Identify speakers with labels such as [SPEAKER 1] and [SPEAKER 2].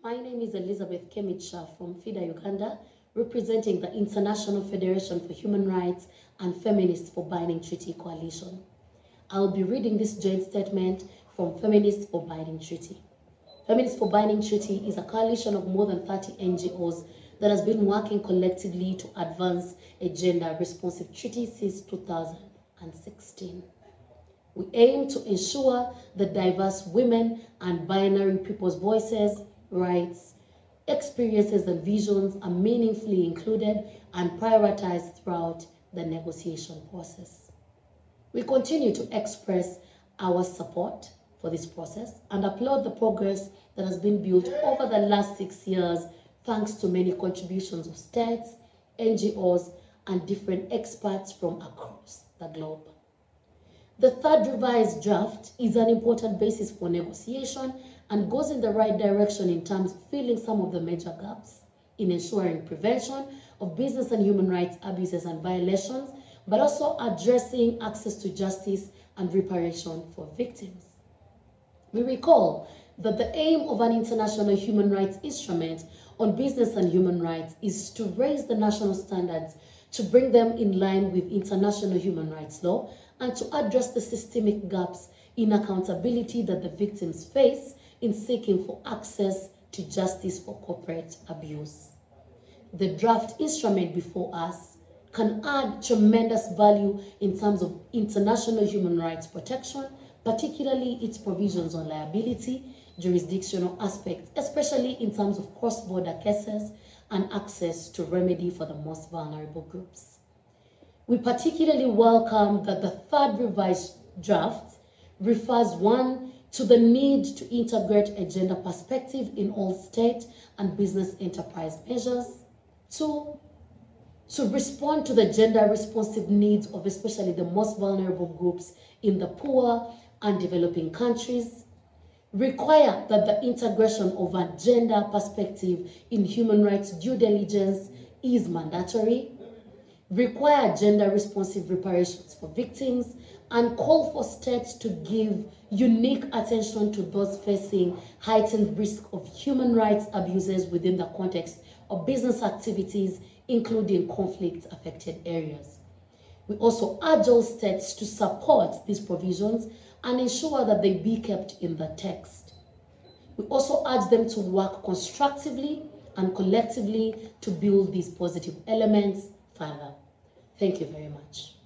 [SPEAKER 1] My name is Elizabeth Kemicha from FIDA Uganda, representing the International Federation for Human Rights and Feminists for Binding Treaty Coalition. I'll be reading this joint statement from Feminists for Binding Treaty. Feminists for Binding Treaty is a coalition of more than 30 NGOs that has been working collectively to advance a gender-responsive treaty since 2016. We aim to ensure that diverse women and binary people's voices, rights, experiences, and visions are meaningfully included and prioritized throughout the negotiation process. We continue to express our support for this process and applaud the progress that has been built over the last 6 years thanks to many contributions of states, NGOs, and different experts from across the globe. The third revised draft is an important basis for negotiation and goes in the right direction in terms of filling some of the major gaps in ensuring prevention of business and human rights abuses and violations, but also addressing access to justice and reparation for victims. We recall that the aim of an international human rights instrument on business and human rights is to raise the national standards to bring them in line with international human rights law and to address the systemic gaps in accountability that the victims face in seeking for access to justice for corporate abuse. The draft instrument before us can add tremendous value in terms of international human rights protection, particularly its provisions on liability, jurisdictional aspects, especially in terms of cross-border cases and access to remedy for the most vulnerable groups. We particularly welcome that the third revised draft refers, one, to the need to integrate a gender perspective in all state and business enterprise measures. Two, to respond to the gender-responsive needs of especially the most vulnerable groups in the poor and developing countries. Require that the integration of a gender perspective in human rights due diligence is mandatory. Require gender-responsive reparations for victims, and call for states to give unique attention to those facing heightened risk of human rights abuses within the context of business activities, including conflict-affected areas. We also urge all states to support these provisions and ensure that they be kept in the text. We also urge them to work constructively and collectively to build these positive elements further. Thank you very much.